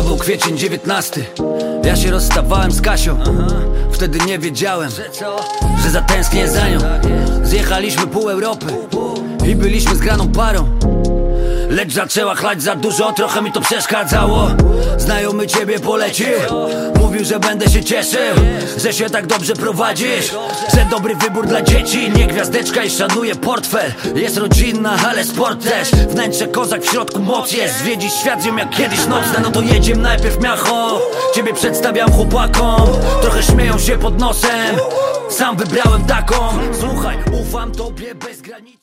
był kwiecień 19. Ja się rozstawałem z Kasią. Wtedy nie wiedziałem, że zatęsknię za nią. Zjechaliśmy pół Europy i byliśmy zgraną parą. Lecz zaczęła chlać za dużo, trochę mi to przeszkadzało. Znajomy ciebie polecił, mówił, że będę się cieszył, że się tak dobrze prowadzisz, że dobry wybór dla dzieci. Nie gwiazdeczka i szanuje portfel. Jest rodzinna, ale sport też. Wnętrze kozak, w środku moc jest. Zwiedzić świat z nią jak kiedyś nocne. No to jedziemy najpierw miacho. Ciebie przedstawiam chłopakom, trochę śmieją się pod nosem. Sam wybrałem taką. Słuchaj, ufam tobie bez granic.